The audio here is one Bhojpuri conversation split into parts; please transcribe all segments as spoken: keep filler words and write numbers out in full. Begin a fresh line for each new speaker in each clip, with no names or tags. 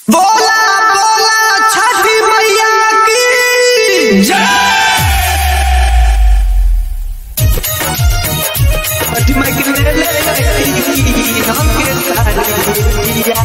बोला बोला छठी मैया की जय। छठी मैया की ले ले हमके सारिया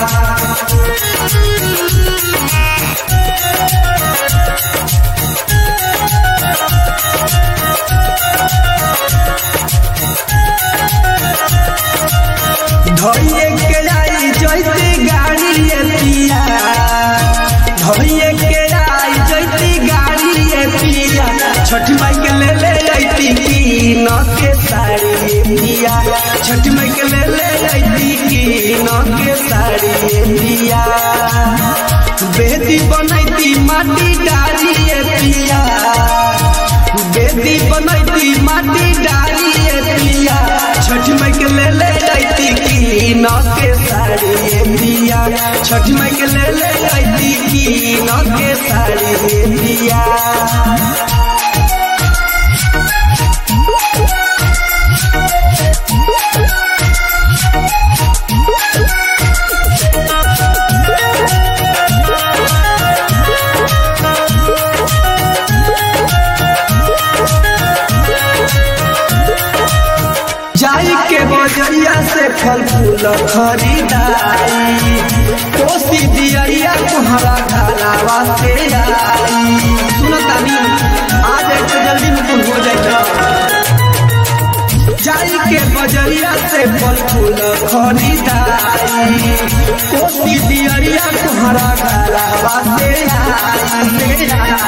धोइए के आई जैती गाड़ी पिया धोइए के आई जैती गाड़ी पिया छठ माई के ले ले जैती की न के साड़ी पिया छठ माई के ले ले जैती की न के साड़ी पिया बेदी बनैती माटी डाली पिया बेदी बनैती माटी डाली पिया छठ माई के ले ले जैती की न के साड़ी पिया छठ माई के ले ले जैती की न के साड़ी पिया जाई के बजरिया से फल फूल खरीदाई कोसी दियरिया तुम्हारा घरावा से आई सुनो तानी आज एक जल्दी में तुम हो जाएगा। जाई के बजरिया से फल फूल खरीदाई कोसी दियरिया तुम्हारा घरावा से आई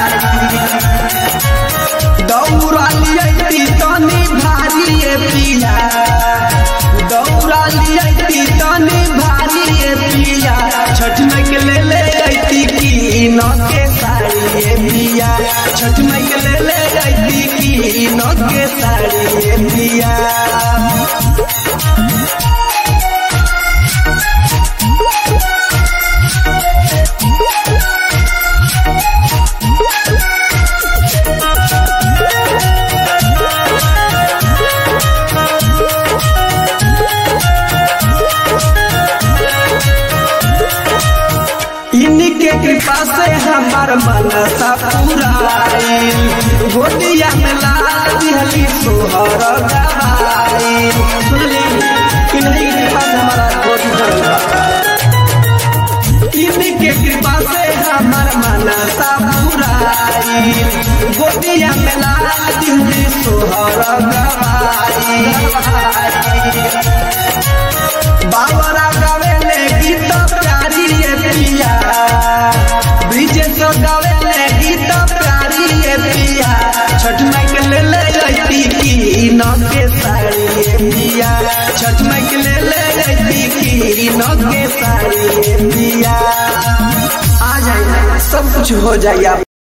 दौड़ा लियती तनी भारी पिया दौड़ा लियती तनी भारी पिया छठ माई के ले ले जैती की न के साड़ी पिया छठ माई के ले ले जैती की न के साड़ी पिया इनके कृपा से हमार मनसा पुराई गोदिया में लाल दिहली सोहर गवाई सुनली इनकी कृपा से हमारा गोदी भरला इनके कृपा से हमार मनसा पुराई गोदिया में लाल दिहली सोहर गवाई बाबरा गावेले गीत प्यारी पिया ब्रिजे तो गावेले गीत प्यारी पिया छठ माई के ले ले जैती की न के साड़ी पिया छठ माई के ले ले जैती की न के साड़ी पिया आ जाए सब कुछ हो जाए।